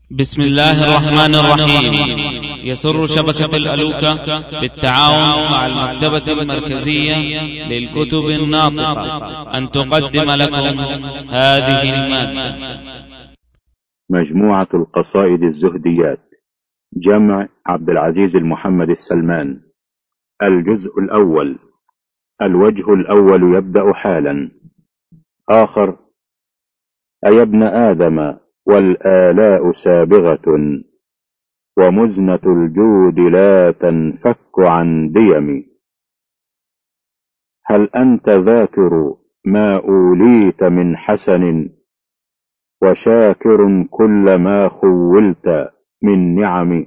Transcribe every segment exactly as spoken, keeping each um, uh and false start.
بسم الله الرحمن الرحيم. يسر شبكة الألوكة بالتعاون مع المكتبة المركزية للكتب الناطقة أن تقدم لكم هذه المادة. مجموعة القصائد الزهديات، جمع عبد العزيز المحمد السلمان. الجزء الأول. الوجه الأول يبدأ حالا. آخر: أي ابن آدم والآلاء سابغة، ومزنة الجود لا تنفك عن ديم. هل أنت ذاكر ما أوليت من حسن، وشاكر كل ما خولت من نعم؟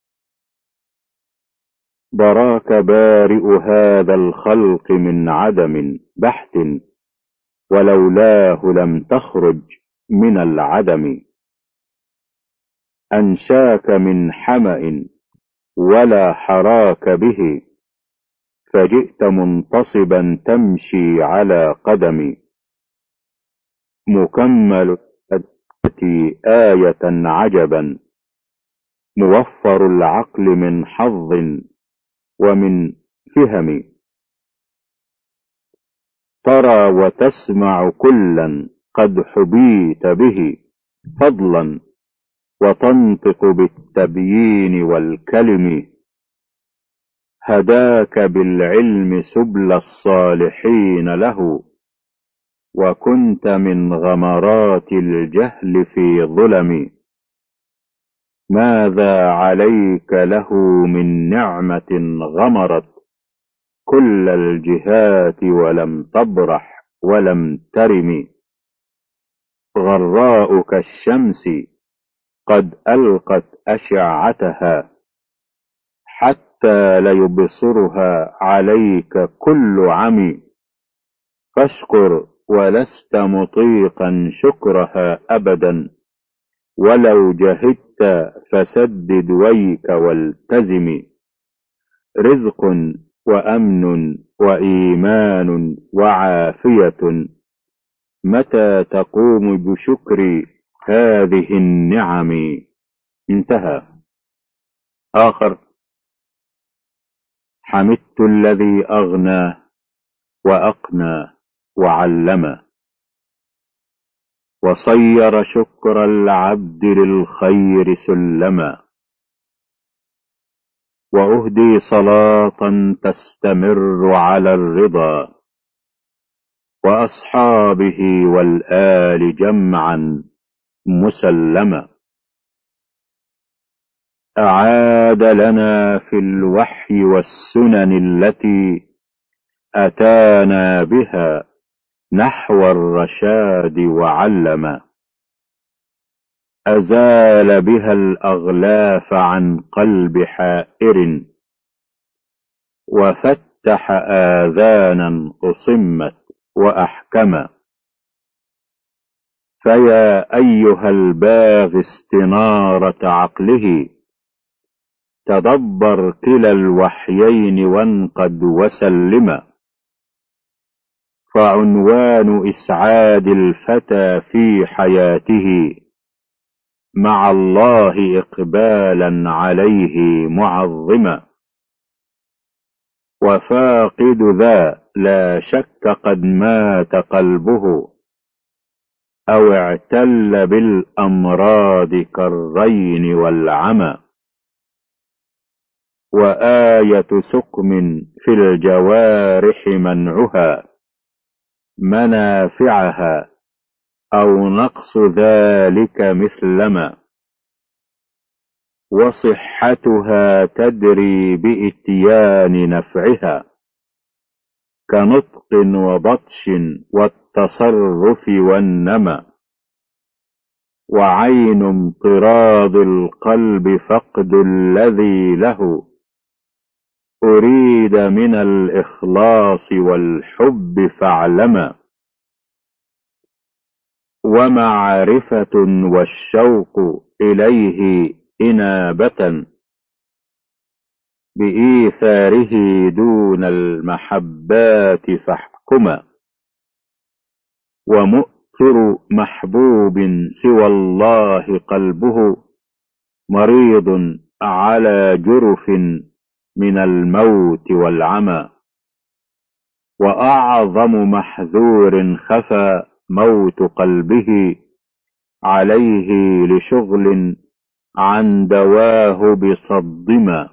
براك بارئ هذا الخلق من عدم بحت، ولولاه لم تخرج من العدم. أنشاك من حمأ ولا حراك به، فجئت منتصبا تمشي على قدم. مكمل التي آية عجبا، موفر العقل من حظ ومن فهم. ترى وتسمع كلا قد حبيت به فضلا، وتنطق بالتبيين والكلم. هداك بالعلم سبل الصالحين له، وكنت من غمرات الجهل في ظلم. ماذا عليك له من نعمة غمرت كل الجهات، ولم تبرح ولم ترم. غراء كالشمس قد ألقت أشعتها، حتى ليبصرها عليك كل عمي. فاشكر ولست مطيقا شكرها أبدا، ولو جهدت فسدد ويك والتزم. رزق وأمن وإيمان وعافية، متى تقوم بشكر هذه النعم؟ انتهى. آخر: حمدت الذي أغنى وأقنى وعلم، وصير شكر العبد للخير سلما. وأهدي صلاة تستمر على الرضا، وأصحابه والآل جمعا مسلما. أعاد لنا في الوحي والسنن التي أتانا بها نحو الرشاد وعلم. أزال بها الأغلاف عن قلب حائر، وفتح آذانا أصمت وأحكم. فيا أيها الباغي استنارة عقله، تدبر كلا الوحيين وانقد وسلم. فعنوان إسعاد الفتى في حياته، مع الله إقبالا عليه معظما. وفاقد ذا لا شك قد مات قلبه، أو اعتل بالأمراض كالرين والعمى. وآية سقم في الجوارح منعها منافعها، أو نقص ذلك مثلما. وصحتها تدري بإتيان نفعها، كنطق وبطش والتصرف والنمى. وعين انطراض القلب فقد الذي له، أريد من الإخلاص والحب فاعلما. ومعرفة والشوق إليه إنابة، بإيثاره دون المحبات فاحكما. ومؤثر محبوب سوى الله قلبه، مريض على جرف من الموت والعمى. وأعظم محذور خفى موت قلبه عليه لشغل عن دواه بصدما.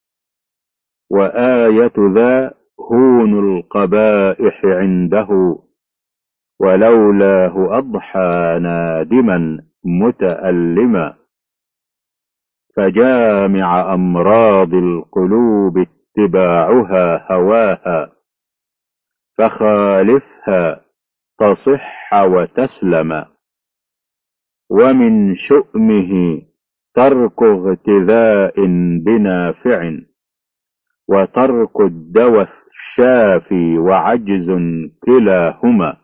وآية ذا هون القبائح عنده ولولاه أضحى نادما متألما. فجامع أمراض القلوب اتباعها هواها فخالفها تصح وتسلم. ومن شؤمه ترك اغتذاء بنافع وترك الدوى الشافي وعجز كلاهما.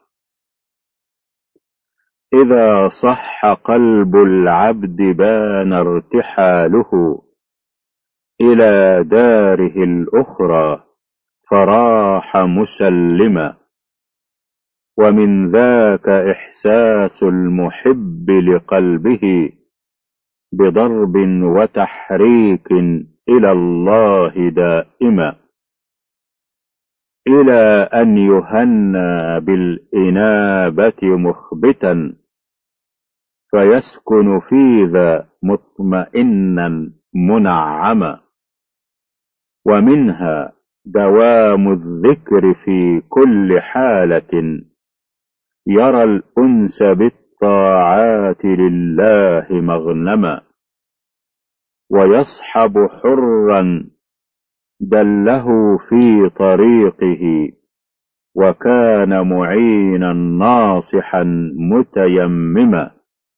إذا صح قلب العبد بان ارتحاله إلى داره الأخرى فراح مسلما. ومن ذاك إحساس المحب لقلبه بضرب وتحريك إلى الله دائما، إلى أن يهنى بالإنابة مخبتا فيسكن في ذا مطمئنا منعما. ومنها دوام الذكر في كل حالة يرى الأنس بالطاعات لله مغنما. ويصحب حرا دله في طريقه وكان معينا ناصحا متيمما.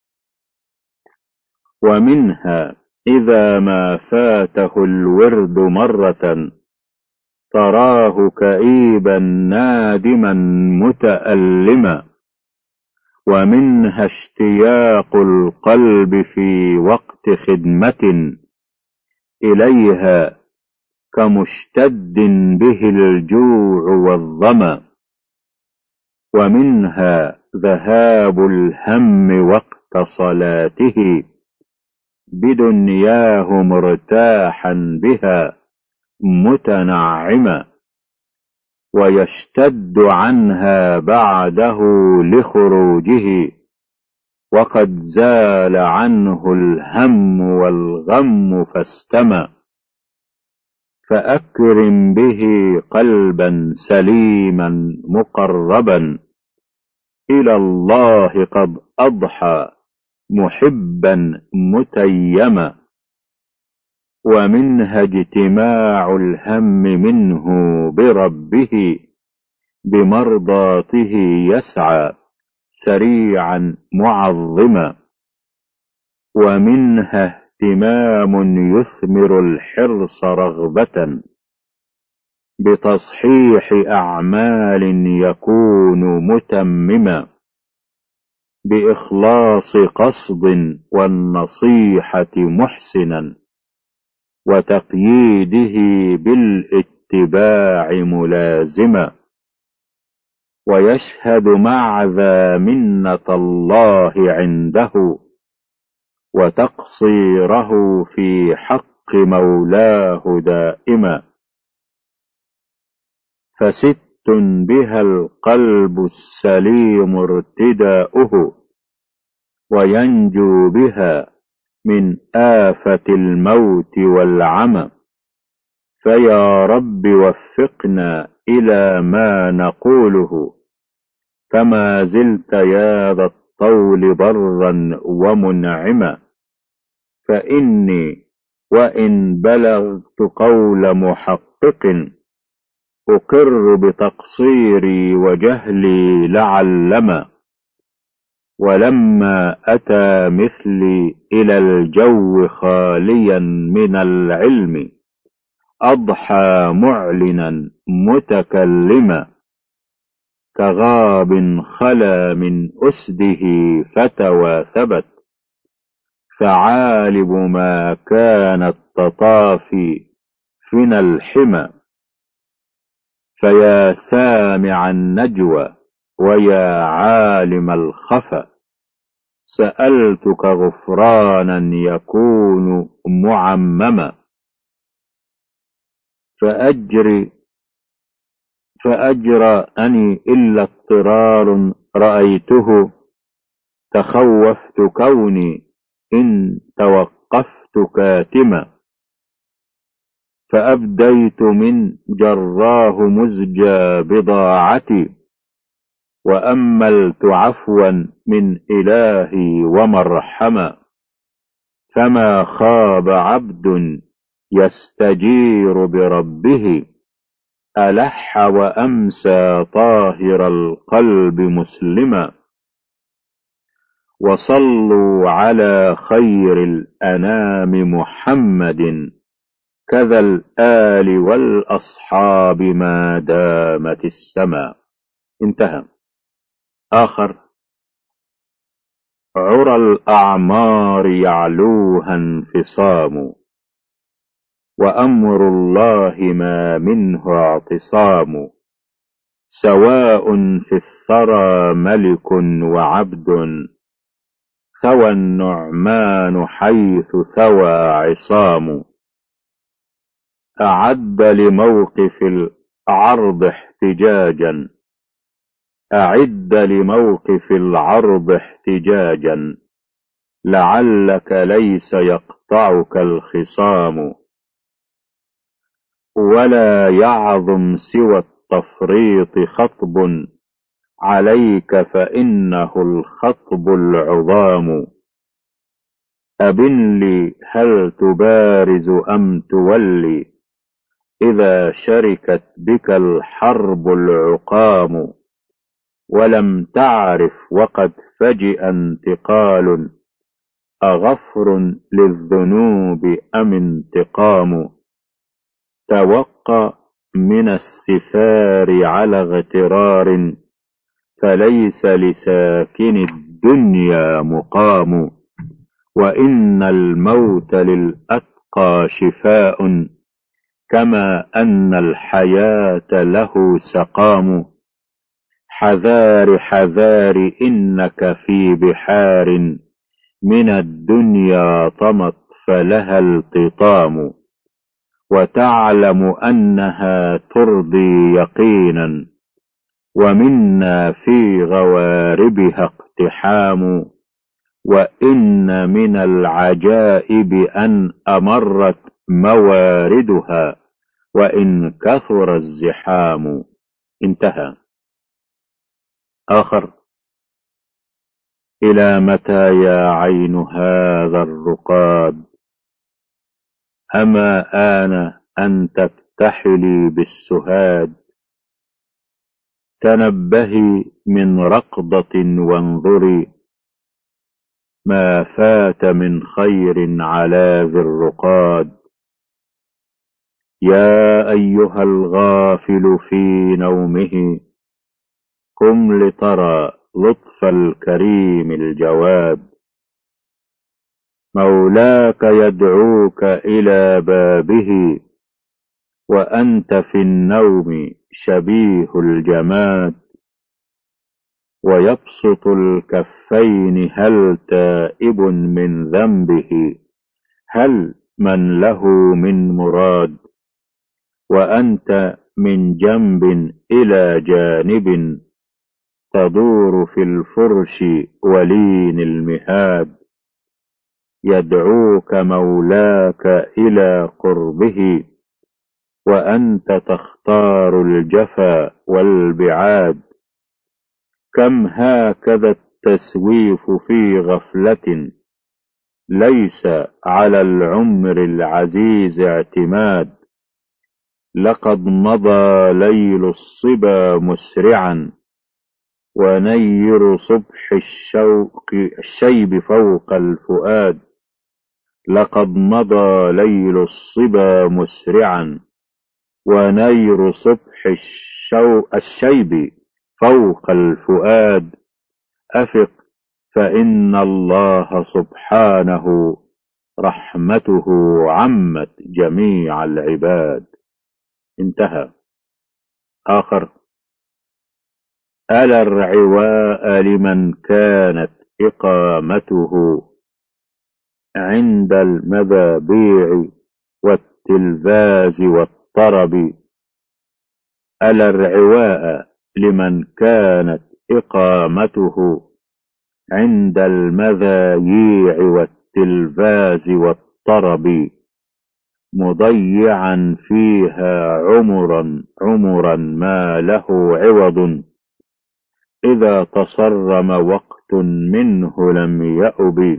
ومنها إذا ما فاته الورد مرة تراه كئيبا نادما متألما. ومنها اشتياق القلب في وقت خدمة إليها كمشتد به الجوع والظما. ومنها ذهاب الهم وقت صلاته بدنياه مرتاحا بها متنعما. ويشتد عنها بعده لخروجه وقد زال عنه الهم والغم فاستمى. فأكرم به قلبا سليما مقربا إلى الله قد أضحى محبا متيما. ومنها اجتماع الهم منه بربه بمرضاته يسعى سريعا معظما. ومنها اهتمام يثمر الحرص رغبة بتصحيح أعمال يكون متمما بإخلاص قصد والنصيحة محسنا وتقييده بالاتباع ملازما. ويشهد مع ذا منة الله عنده وتقصيره في حق مولاه دائما. فست بها القلب السليم ارتداؤه وينجو بها من آفة الموت والعمى. فيا رب وفقنا إلى ما نقوله فما زلت يا ذا الطول برا ومنعما. فإني وإن بلغت قول محقق أقر بتقصيري وجهلي لعلما. ولما أتى مثلي إلى الجو خاليا من العلم أضحى معلنا متكلما. كغاب خلا من أسده فتواثبت ثعالب ما كانت تطافي فينا الحمى. فيا سامع النجوى ويا عالم الخفا سألتك غفرانا يكون معمما، فأجري فأجرأني إلا اضطرار رأيته، تخوفت كوني إن توقفت كاتما، فأبديت من جراه مزجى بضاعتي، وأملت عفوا من إلهي ومرحما، فما خاب عبد يستجير بربه، ألح وأمسى طاهر القلب مسلما. وصلوا على خير الأنام محمد، كذا الآل والأصحاب ما دامت السما. انتهى. آخر: عرى الأعمار يعلوها انفصام، وأمر الله ما منه اعتصام، سواء في الثرى ملك وعبد، ثوى النعمان حيث ثوى عصام. أعد لموقف العرض احتجاجا، أعد لموقف العرض احتجاجا، لعلك ليس يقطعك الخصام، ولا يعظم سوى التفريط خطب، عليك فإنه الخطب العظام. أبن لي هل تبارز أم تولي، إذا شركت بك الحرب العقام، ولم تعرف وقد فجئ انتقال، أغفر للذنوب أم انتقام. توق من السفار على اغترار، فليس لساكن الدنيا مقام، وإن الموت للأتقى شفاء، كما أن الحياة له سقام. حذار حذار إنك في بحار، من الدنيا طمت فلها التطام، وتعلم أنها ترضي يقينا، ومنا في غواربها اقتحام. وإن من العجائب أن أمرت مواردها، وإن كثر الزحام. انتهى. آخر: إلى متى يا عين هذا الرقاد، أما آن أن تكتحلي بالسهاد، تنبهي من رقضة وانظري، ما فات من خير على ذي الرقاد. يا أيها الغافل في نومه، قم لترى لطف الكريم الجواد، مولاك يدعوك إلى بابه، وأنت في النوم شبيه الجماد. ويبسط الكفين هل تائب من ذنبه، هل من له من مراد، وأنت من جنب إلى جانب، تدور في الفرش ولين المهاد. يدعوك مولاك إلى قربه، وأنت تختار الجفا والبعاد. كم هكذا التسويف في غفلة، ليس على العمر العزيز اعتماد. لقد مضى ليل الصبا مسرعا، ونير صبح الشوق الشيب فوق الفؤاد. لقد مضى ليل الصبا مسرعا، ونير صبح الشوق الشيب فوق الفؤاد. أفق فإن الله سبحانه رحمته عمت جميع العباد. انتهى. آخر: ألا الرعواء لمن كانت إقامته عند المذابيع والتلفاز والطرب. ألا الرعواء لمن كانت إقامته عند المذاييع والتلفاز والطرب، مضيعا فيها عمرا عمرا ما له عوض، إذا تصرم وقت منه لم يأب.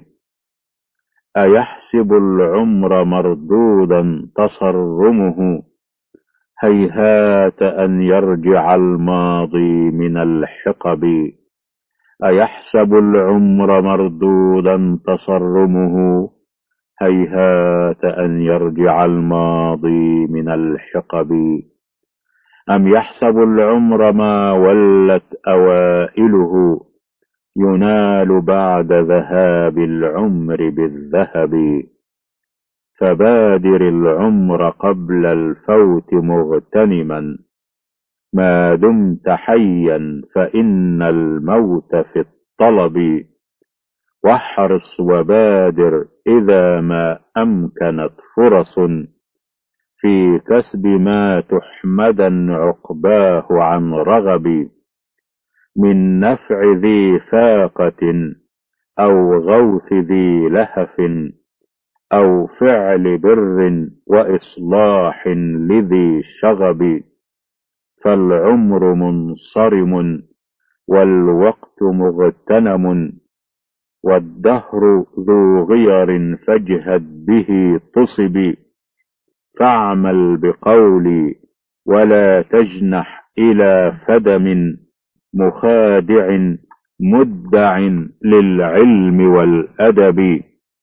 أيحسب العمر مردودا تصرمه، هيهات أن يرجع الماضي من الحقب. أيحسب العمر مردودا تصرمه، هيهات أن يرجع الماضي من الحقب. أم يحسب العمر ما ولت أوائله، ينال بعد ذهاب العمر بالذهب. فبادر العمر قبل الفوت مغتنما، ما دمت حيا فإن الموت في الطلب. واحرص وبادر إذا ما أمكنت فرص، في كسب ما تحمدا عقباه عن رغب. من نفع ذي فاقة أو غوث ذي لهف، أو فعل بر وإصلاح لذي شغب. فالعمر منصرم والوقت مغتنم، والدهر ذو غير فاجهد به تصب. فاعمل بقولي ولا تجنح إلى فدم، مخادع مدع للعلم والأدب.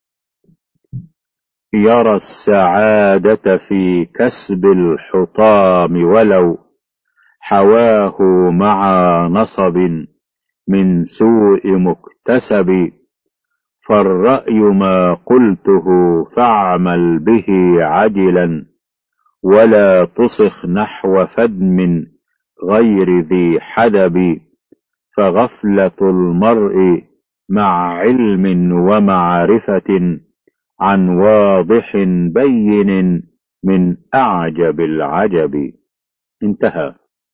يرى السعادة في كسب الحطام، ولو حواه مع نصب من سوء مكتسب. فالرأي ما قلته فاعمل به عجلا، ولا تصخ نحو فدم غير ذي حدب. فغفلة المرء مع علم ومعرفة، عن واضح بين من أعجب العجب. انتهى.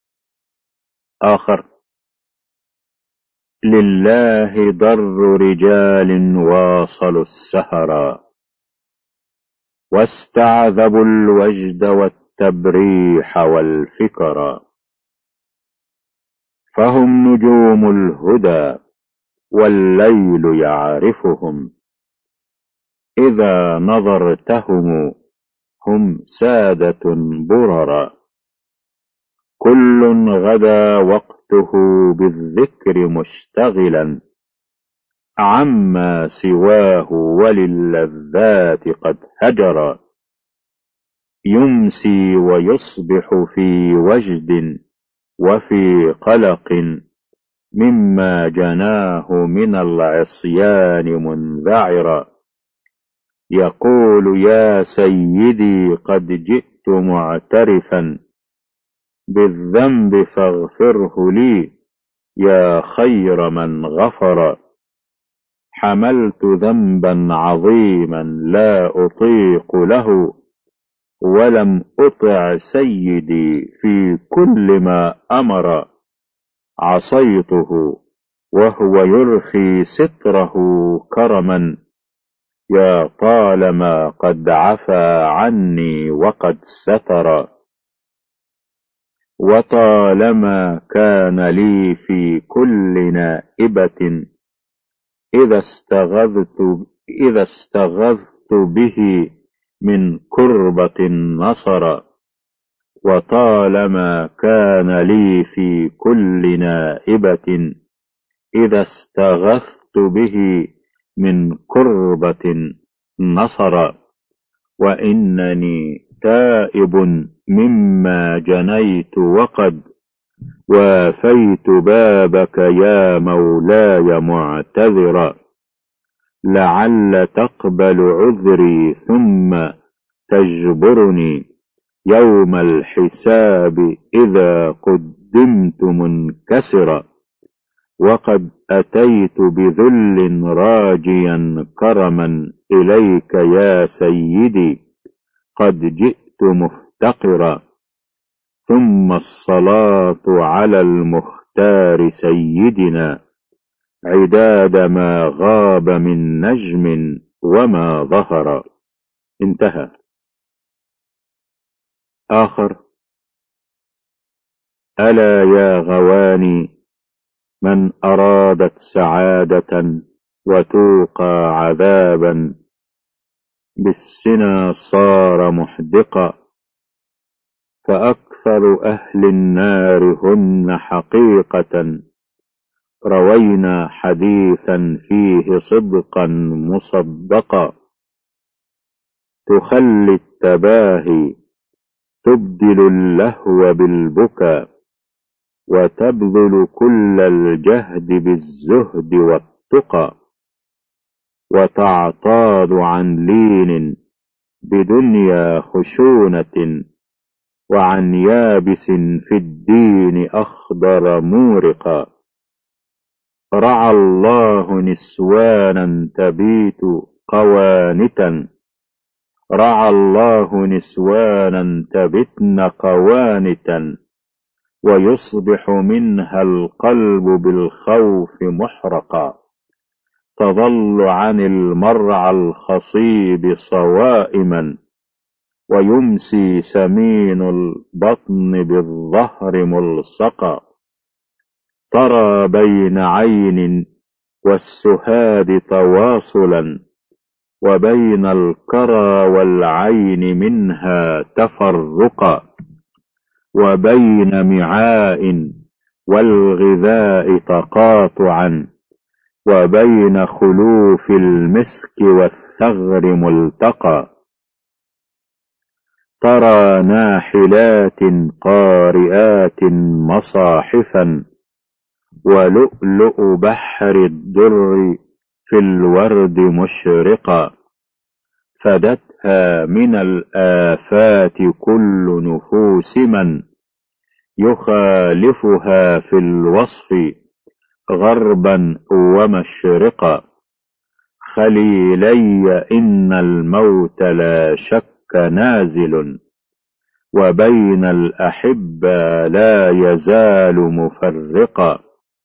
آخر. لله ضر رجال واصلوا السهرا، واستعذبوا الوجد والتبريح والفكرا. فهم نجوم الهدى والليل يعرفهم، إذا نظرتهم هم سادة بررا. كل غدا وقته بالذكر مشتغلا، عما سواه وللذات قد هجرا. يمسي ويصبح في وجد وفي قلق، مما جناه من العصيان منذعرا. يقول يا سيدي قد جئت معترفا بالذنب فاغفره لي يا خير من غفر. حملت ذنبا عظيما لا أطيق له، ولم أطع سيدي في كل ما أمر. عصيته وهو يرخي ستره كرما، يا طالما قد عفا عني وقد ستر. وطالما كان لي في كل نائبة، إذا استغذت, إذا استغذت به من كربة نصر. وطالما كان لي في كل نائبة، إذا استغثت به من كربة نصر. وإنني تائب مما جنيت، وقد وافيت بابك يا مولاي معتذرا. لعل تقبل عذري ثم تجبرني يوم الحساب، إذا قدمت منكسرا. وقد أتيت بذل راجيا كرما إليك يا سيدي، قد جئت مفتقرا. ثم الصلاة على المختار سيدنا، عداد ما غاب من نجم وما ظهر. انتهى. آخر: ألا يا غواني، من أرادت سعادة وتوقى عذابا، بالسنا صار محدقا. فأكثر أهل النار هن حقيقة، روينا حديثا فيه صدقا مصدقا. تخلي التباهي، تبدل اللهو بالبكا، وتبذل كل الجهد بالزهد والتقى. وتعتاض عن لين بدنيا خشونة، وعن يابس في الدين أخضر مورقا. رعى الله نسوانا تبيت قوانتا، رعى الله نسوانا تبتن قوانتا، ويصبح منها القلب بالخوف محرقا. تظل عن المرعى الخصيب صوائما، ويمسي سمين البطن بالظهر ملصقا. ترى بين عين والسهاد تواصلا، وبين الكرى والعين منها تفرقا. وبين معاء والغذاء تقاطعا، وبين خلوف المسك والثغر ملتقى. ترى ناحلات قارئات مصاحفا، ولؤلؤ بحر الدر في الورد مشرقا. فدتها من الآفات كل نفوس من يخالفها في الوصف غربا ومشرقا. خليلي إن الموت لا شك نازل، وبين الأحبة لا يزال مفرقا.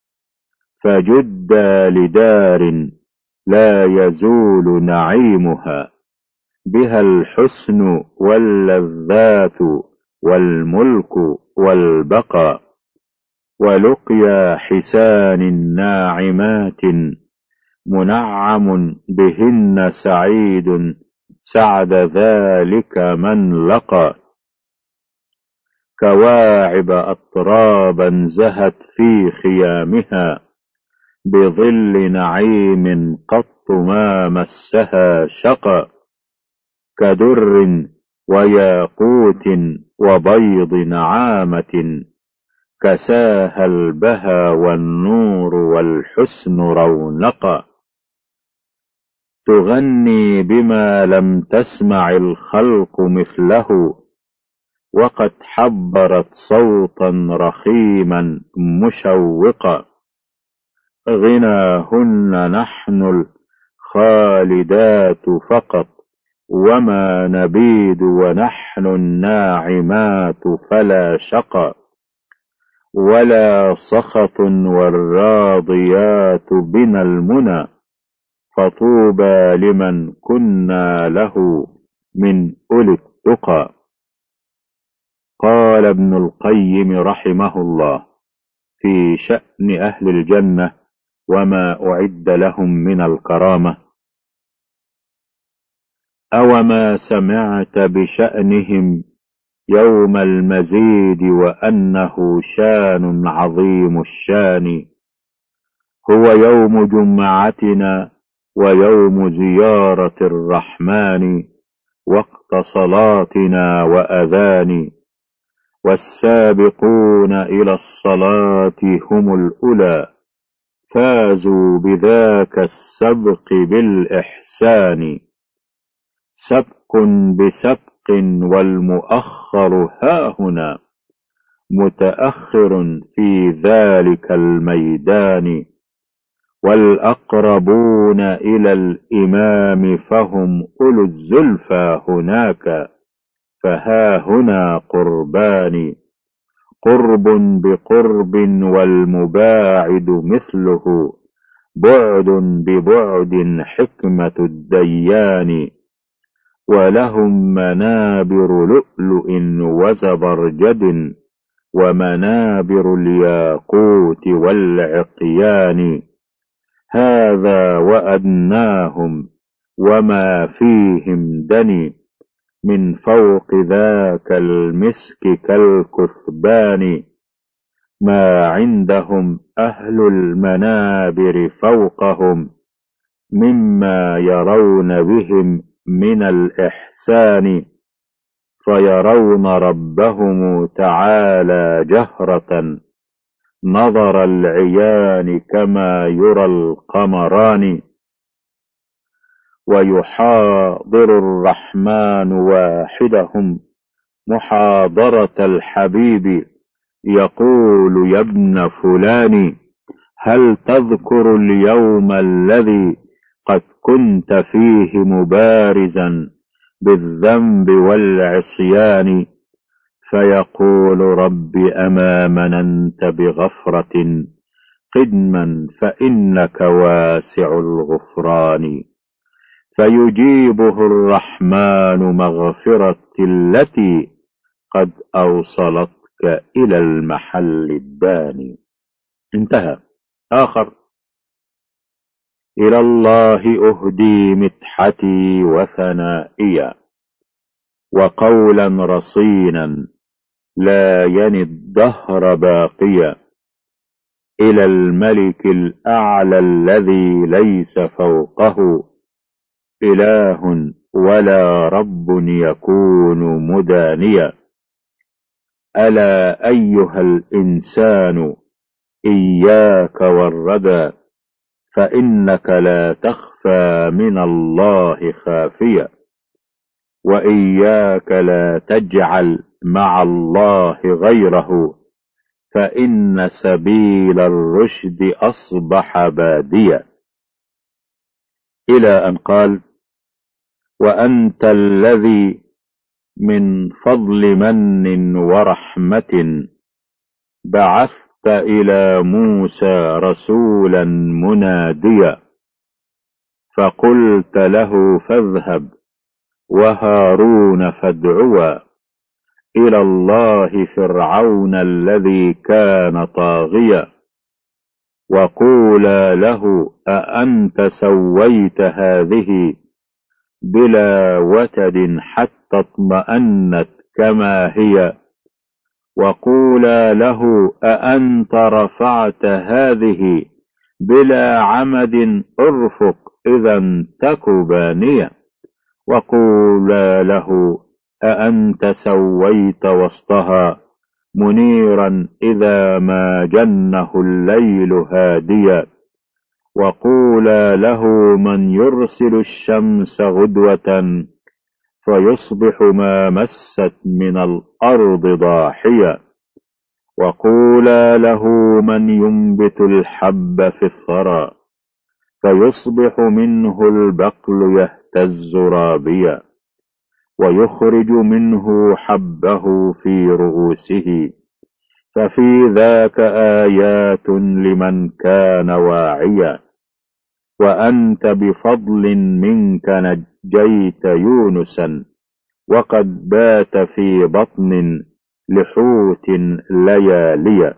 فجدا لدار لا يزول نعيمها، بها الحسن واللذات والملك والبقاء. ولقيا حسان ناعمات منعم بهن سعيد، سعد ذلك من لقى. كواعب أطرابا زهت في خيامها، بظل نعيم قط ما مسها شقا. كدر وياقوت وبيض نعامة، كساها البهى والنور والحسن رونقا. تغني بما لم تسمع الخلق مثله، وقد حبرت صوتا رخيما مشوقا. غناهن نحن الخالدات فقط، وما نبيد ونحن الناعمات فلا شقا. ولا سخط والراضيات بنا المنى، فطوبى لمن كنا له من أولي التقى. قال ابن القيم رحمه الله في شأن أهل الجنة وما أعد لهم من الكرامة: أوما سمعت بشأنهم يوم المزيد، وأنه شان عظيم الشان. هو يوم جمعتنا ويوم زيارة الرحمن، وقت صلاتنا وأذان. والسابقون إلى الصلاة هم الأولى، فازوا بذاك السبق بالإحسان. سبق بسبق والمؤخر هاهنا، متأخر في ذلك الميدان، والأقربون إلى الإمام فهم أولو الزلفى هناك، فها هنا قربان، قرب بقرب والمباعد مثله، بعد ببعد حكمة الديان، ولهم منابر لؤلؤ وزبرجد، ومنابر الياقوت والعقيان، هذا وأدناهم وما فيهم دني، من فوق ذاك المسك كالكثبان، ما عندهم أهل المنابر فوقهم، مما يرون بهم من الإحسان، فيرون ربهم تعالى جهرة، نظر العيان كما يرى القمران، ويحاضر الرحمن واحدهم محاضرة الحبيب، يقول يا ابن فلان، هل تذكر اليوم الذي قد كنت فيه مبارزا بالذنب والعصيان، فيقول رب أما مننت بغفرة قدما فإنك واسع الغفران، فيجيبه الرحمن مغفرتي التي قد أوصلتك إلى المحل الداني. انتهى. آخر: إلى الله أهدي مدحتي وثنائيا، وقولا رصينا لا يني الدهر باقيا، إلى الملك الأعلى الذي ليس فوقه إله ولا رب يكون مدانيا، ألا أيها الإنسان إياك والردى، فإنك لا تخفى من الله خافيا، وإياك لا تجعل مع الله غيره، فإن سبيل الرشد أصبح باديا، إلى أن قال: وأنت الذي من فضل من ورحمة بعثت إلى موسى رسولا مناديا، فقلت له فاذهب وهارون فادعوا إلى الله فرعون الذي كان طاغيا، وقولا له أأنت سويت هذه بلا وتد حتى اطمأنت كما هي، وقولا له أأنت رفعت هذه بلا عمد ارفق إذا تك بانية، وقولا له أأنت سويت وسطها منيرا إذا ما جنه الليل هاديا، وقولا له من يرسل الشمس غدوة فيصبح ما مست من الأرض ضاحيا، وقولا له من ينبت الحب في الثرى فيصبح منه البقل يهتز رابيا، ويخرج منه حبه في رؤوسه، ففي ذاك آيات لمن كان واعيا، وأنت بفضل منك نجيت يونسا، وقد بات في بطن لحوت لياليا.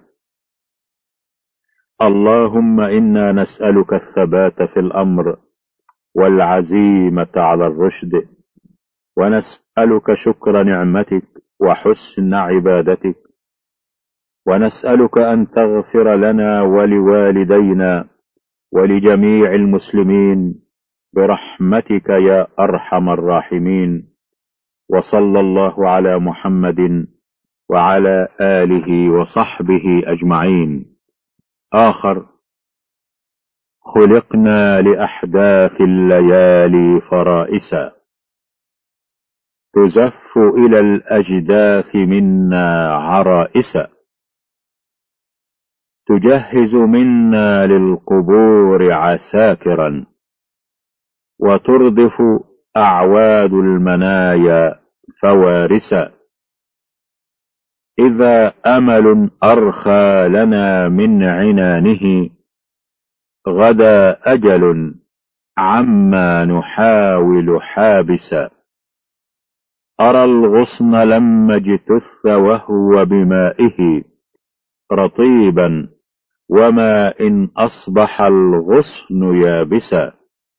اللهم إنا نسألك الثبات في الأمر والعزيمة على الرشد، ونسألك شكر نعمتك وحسن عبادتك، ونسألك أن تغفر لنا ولوالدينا ولجميع المسلمين برحمتك يا أرحم الراحمين. وصلى الله على محمد وعلى آله وصحبه أجمعين. آخر: خلقنا لأحداث الليالي فرائسا، تزف إلى الأجداث منا عرائسا، تجهز منا للقبور عساكرا، وتردف أعواد المنايا فوارسا. إذا أمل أرخى لنا من عنانه، غدا أجل عما نحاول حابسا. أرى الغصن لما اجتث وهو بمائه رطيبا، وما إن أصبح الغصن يابسا.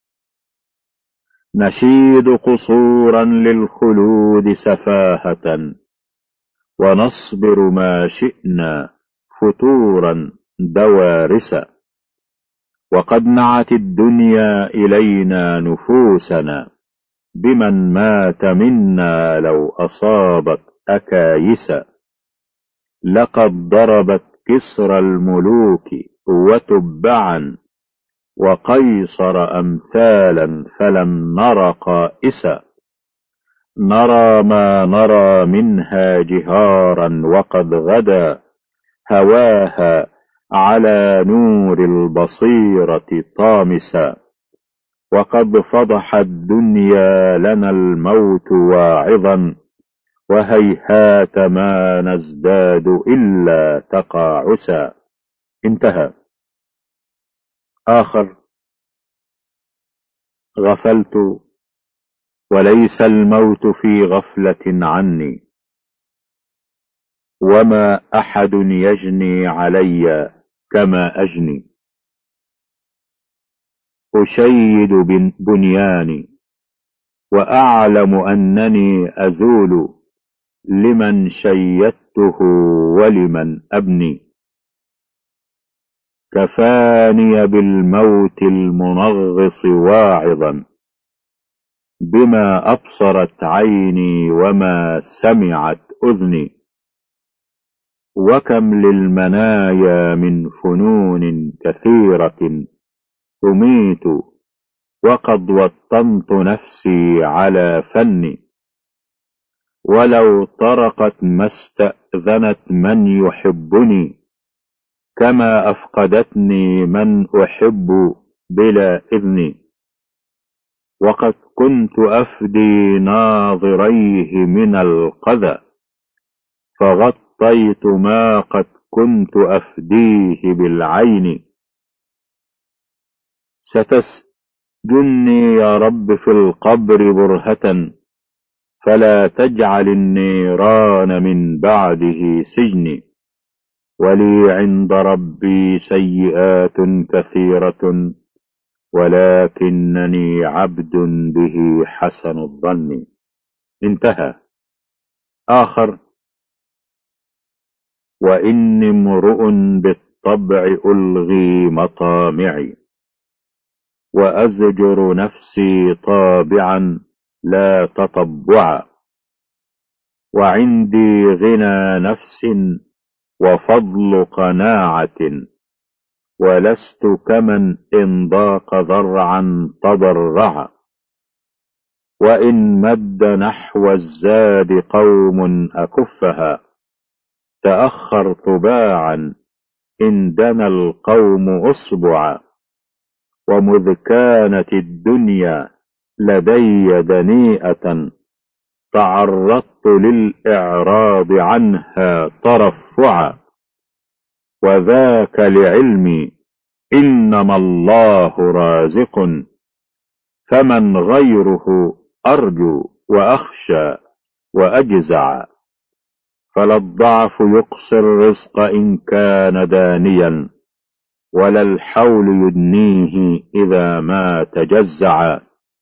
نشيد قصورا للخلود سفاهة، ونصبر ما شئنا فتورا دوارسا. وقد نعت الدنيا إلينا نفوسنا، بمن مات منا لو أصابت أكايسا. لقد ضربت كسر الملوك وتبعا، وقيصر أمثالا فلم نر قائسا. نرى ما نرى منها جهارا، وقد غدا هواها على نور البصيرة طامسا. وقد فضح الدنيا لنا الموت واعظا، وهيهات ما نزداد إلا تقاعسا. انتهى. آخر: غفلت وليس الموت في غفلة عني، وما أحد يجني علي كما أجني. أشيد بنياني وأعلم أنني أزول، لمن شيدته ولمن أبني. كفاني بالموت المنغص واعظا، بما أبصرت عيني وما سمعت أذني. وكم للمنايا من فنون كثيرة تميت، وقد وطنت نفسي على فني. ولو طرقت ما استأذنت من يحبني، كما أفقدتني من أحب بلا إذن. وقد كنت أفدي ناظريه من القذى، فغطيت ما قد كنت أفديه بالعين. ستسجني يا رب في القبر برهة، فلا تجعل النيران من بعده سجني. ولي عند ربي سيئات كثيرة، ولكنني عبد به حسن الظن. انتهى. آخر: وإني امرؤ بالطبع ألغي مطامعي، وأزجر نفسي طابعا لا تطبعا. وعندي غنى نفس وفضل قناعة، ولست كمن إن ضاق ذرعا تضرعا. وإن مد نحو الزاد قوم أكفها، تأخرت باعا إن دنا القوم أصبعا. ومذ كانت الدنيا لدي دنيئة، تعرضت للإعراض عنها ترفعا. وذاك لعلمي إنما الله رازق، فمن غيره أرجو وأخشى وأجزع. فلا الضعف يقصي الرزق إن كان دانيا، ولا الحول يدنيه إذا ما تجزع.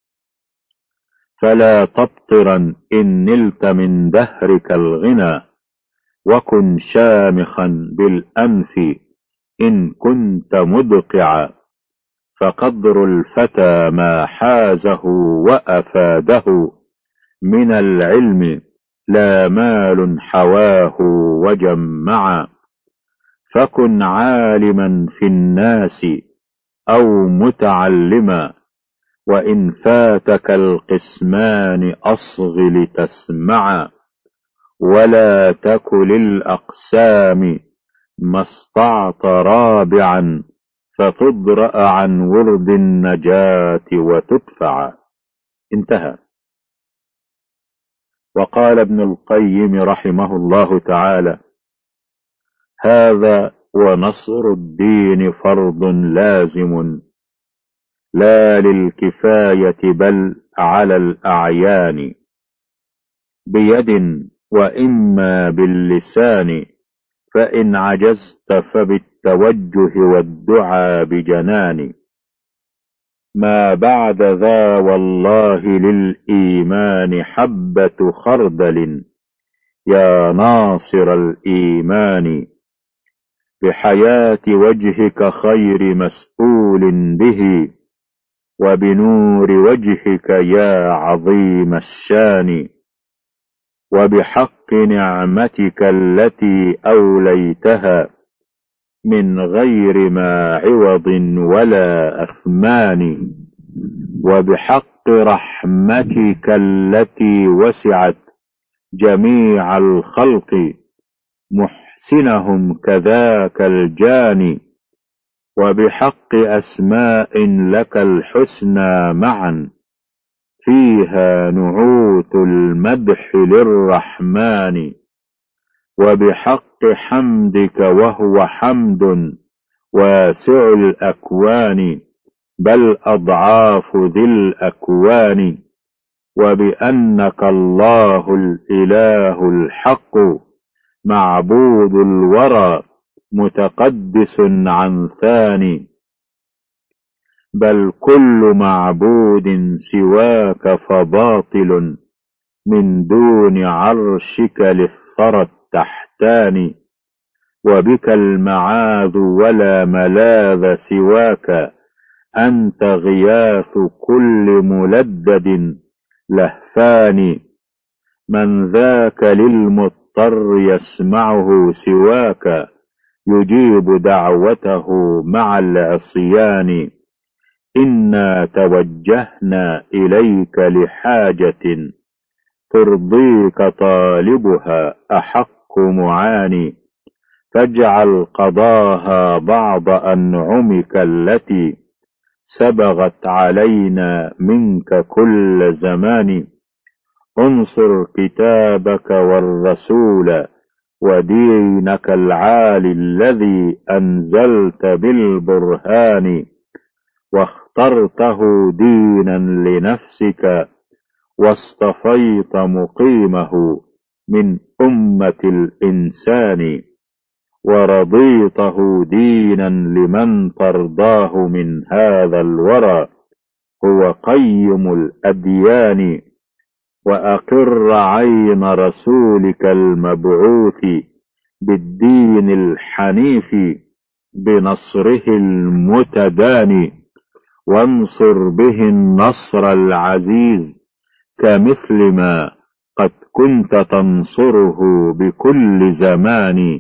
فلا تبطرا إن نلت من دهرك الغنى، وكن شامخا بالأنف إن كنت مدقعا. فقدر الفتى ما حازه وأفاده من العلم، لا مال حواه وجمعا. فكن عالما في الناس أو متعلما، وإن فاتك القسمان أصغ لتسمعا. ولا تك للأقسام ما استعط رابعا فتضرأ عن ورد النجاة وتدفع. انتهى. وقال ابن القيم رحمه الله تعالى: هذا ونصر الدين فرض لازم، لا للكفاية بل على الأعيان، بيد وإما باللسان، فإن عجزت فبالتوجه والدعاء بجنان. ما بعد ذا والله للإيمان حبة خردل، يا ناصر الإيمان، بحياة وجهك خير مسؤول به، وبنور وجهك يا عظيم الشان، وبحق نعمتك التي أوليتها من غير ما عوض ولا أثمان، وبحق رحمتك التي وسعت جميع الخلق محسنهم كذاك الجاني، وبحق أسماء لك الحسنى معا فيها نعوت المدح للرحمن، وبحق حمدك وهو حمد واسع الأكوان بل أضعاف ذي الأكوان، وبأنك الله الإله الحق معبود الورى متقدس عن ثاني، بل كل معبود سواك فباطل من دون عرشك للثرى التحتان، وبك المعاذ ولا ملاذ سواك، أنت غياث كل ملدد لهفان، من ذاك للمضطر يسمعه سواك، يجيب دعوته مع العصيان، إنا توجهنا إليك لحاجة ترضيك طالبها أحق معاني، فاجعل قضاها بعض أنعمك التي سبغت علينا منك كل زمان، انصر كتابك والرسول ودينك العالي الذي أنزلت بالبرهان، واخترته دينا لنفسك واصطفيت مقيمه من أمة الإنسان، ورضيته دينا لمن ترضاه من هذا الورى هو قيم الأديان، وأقر عين رسولك المبعوث بالدين الحنيف بنصره المتداني، وانصر به النصر العزيز كمثل ما قد كنت تنصره بكل زمان.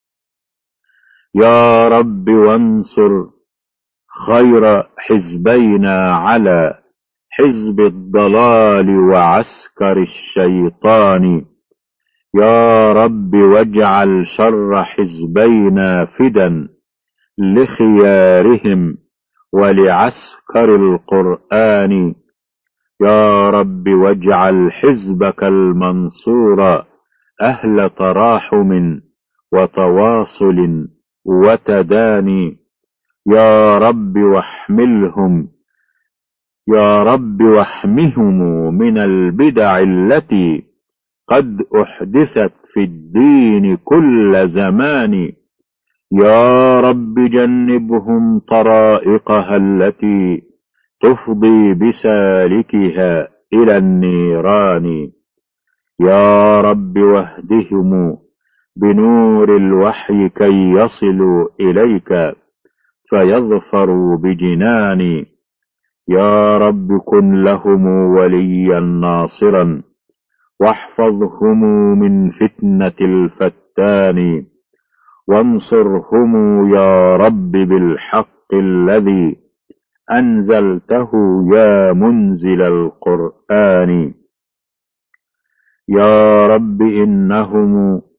يا رب وانصر خير حزبينا على حزب الضلال وعسكر الشيطان، يا رب واجعل شر حزبينا فدا لخيارهم ولعسكر القرآن، يا رب واجعل حزبك المنصور أهل تراحم وتواصل وتداني، يا رب واحملهم يا رب واحمهم من البدع التي قد أحدثت في الدين كل زمان، يا رب جنبهم طرائقها التي تفضي بسالكها إلى النيران، يا رب واهدهم بنور الوحي كي يصلوا إليك فيظفروا بجنان، يا رب كن لهم وليا ناصرا واحفظهم من فتنة الفتان، وانصرهم يا رب بالحق الذي أنزلته يا منزل القرآن، يا رب إنهم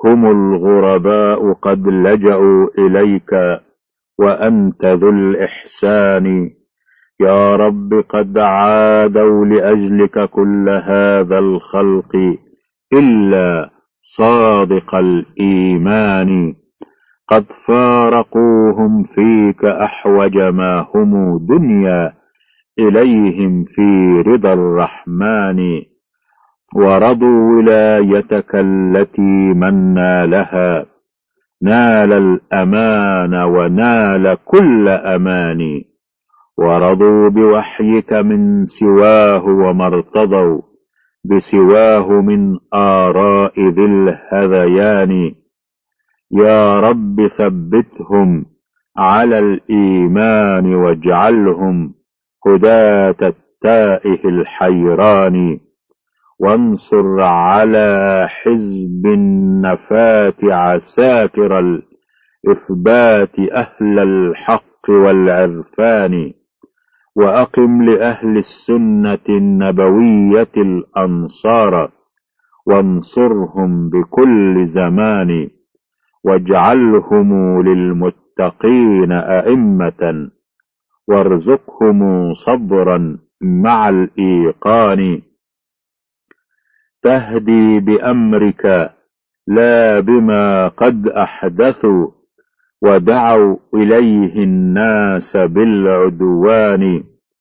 هم الغرباء قد لجأوا إليك وأنت ذو الإحسان. يا رب قد عادوا لأجلك كل هذا الخلق إلا صادق الإيمان. قد فارقوهم فيك أحوج ما هم دنيا إليهم في رضا الرحمن. ورضوا ولايتك التي من نالها نال الأمان ونال كل أمان. ورضوا بوحيك من سواه وما ارتضوا بسواه من آراء ذي الهذيان. يا رب ثبتهم على الإيمان واجعلهم هداة التائه الحيران. وانصر على حزب النفاة عساكر الإثبات أهل الحق والعرفان. وأقم لأهل السنة النبوية الأنصار وانصرهم بكل زمان. واجعلهم للمتقين أئمة وارزقهم صبرا مع الإيقان. تهدي بأمرك لا بما قد أحدثوا ودعوا إليه الناس بالعدوان.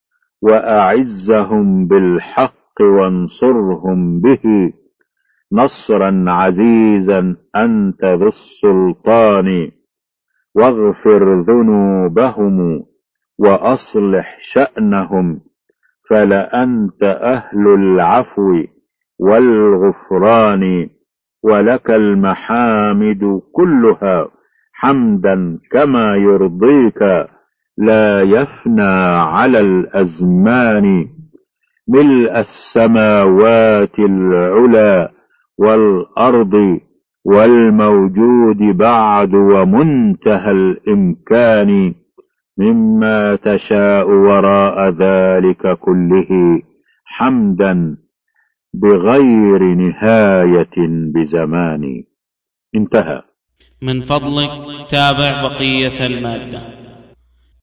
وأعزهم بالحق وانصرهم به نصرا عزيزا أنت ذو السلطان. واغفر ذنوبهم وأصلح شأنهم فلأنت أهل العفو والغفران. ولك المحامد كلها حمدا كما يرضيك لا يفنى على الأزمان. ملء السماوات العلا والأرض والموجود بعد ومنتهى الإمكان مما تشاء وراء ذلك كله حمدا بغير نهاية بزمان. انتهى. من فضلك تابع بقية المادة.